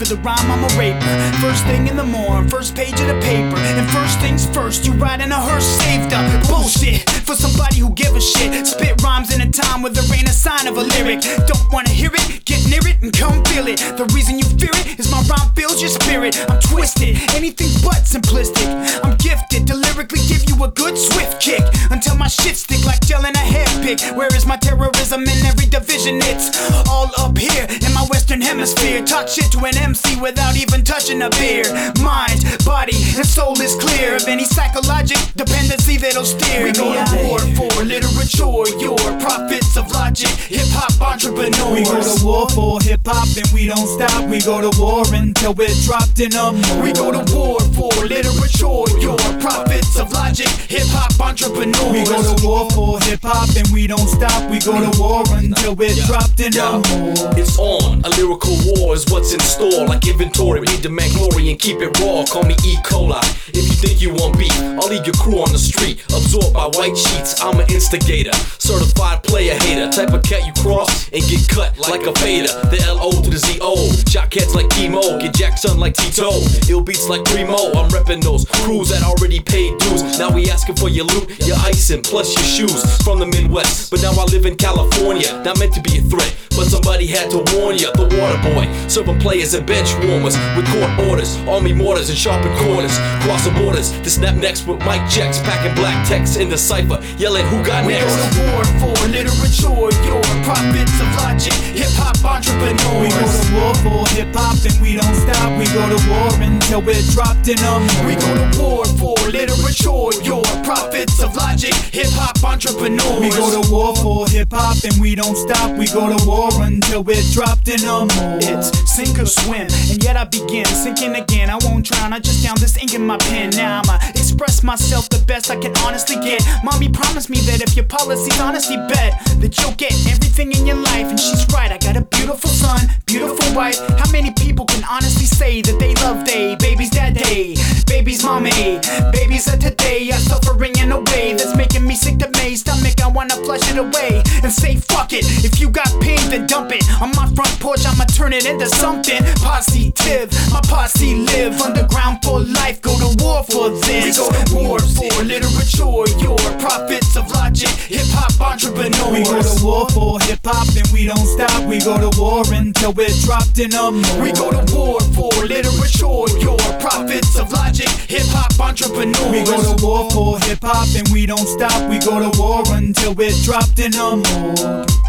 the rhyme, I'm a raper. First thing in the morning, first page of the paper. And first things first, you ride in a hearse saved up. Bullshit, for somebody who give a shit. Spit rhymes in a time where there ain't a sign of a lyric. Don't wanna hear it? Get near it and come feel it. The reason you fear it is my rhyme fills your spirit. I'm twisted, anything but simplistic. I'm gifted to lyrically give you a good swift kick until my shit stick like gel in a hair pick. Where is my terrorism in every division? It's all up here in my western hemisphere. Talk shit to an MC without even touching a beer. Mind, body, and soul is clear of any psychologic dependency that'll steer. We go to war for literature, your prophets of logic, hip-hop entrepreneurs. We go to war for hip-hop and we don't stop. We go to war until we're dropped in a moor. We go to war for literature, your prophets of logic, hip-hop entrepreneurs. We go to war for hip-hop and we don't stop. We go to war until we're dropped in a moor. It's on, a lyrical war is what's in store. Like inventory, we demand glory and keep it raw. Call me E. coli. If you think you want beef, I'll leave your crew on the street, absorbed by white sheets. I'm an instigator, certified player hater. Type of cat you cross and get cut like a fader. The L-O to the Z-O. Jock heads like chemo, get jacked son like Tito. Ill beats like Primo. I'm reppin' those crews that already paid dues. Now we asking for your loot, your icing, plus your shoes. From the Midwest, but now I live in California. Not meant to be a threat, but somebody had to warn ya. The water boy, serving players and bench warmers with court orders, army mortars and sharpened corners. Crossing borders to snap next with mic checks, packing black text in the cipher, yelling who got next. We go to war for literature, your prophets of logic, hip-hop entrepreneurs. We go to war for hip-hop and we don't stop. We go to war until we're dropped in a moor. We go to war for literature, your prophets of logic, hip-hop entrepreneurs. We go to war for hip-hop and we don't stop. We go to war until we're dropped in a moor. It's sink or swim, and yet I begin sinking again. I won't drown, I just down this ink in my pen. Now I'ma express myself the best I can honestly get. Mommy promised me that if your policy's honesty, bet that you'll get everything in your life. And she's right, I got a beautiful son, beautiful wife. How many people can honestly say that they love they baby's dad day, baby's mommy, babies of today are suffering in a way that's making me sick to my stomach. I wanna flush it away and say fuck it. If you got pain, then dump it on my front porch. I'ma turn it into something positive. My posse live underground for life. Go to war for this. We go to war for literature, your prophets of logic, hip-hop entrepreneurs. We go to war for hip-hop and we don't stop. We go to war until we're dropped in a moor. We go to war for literature, your prophets of logic, hip-hop entrepreneurs. We go to war for hip-hop and we don't stop. We go to war until we're dropped in a moor.